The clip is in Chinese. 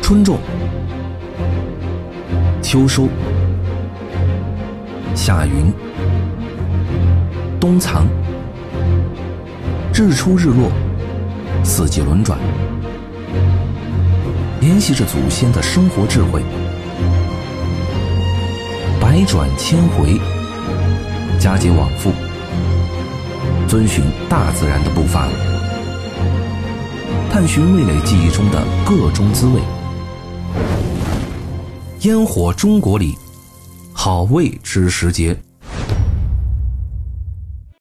春种、秋收、夏耘、冬藏，日出日落，四季轮转，联系着祖先的生活智慧，百转千回，佳节往复，遵循大自然的步伐，探寻味蕾记忆中的各种滋味。烟火中国里，好味之时节。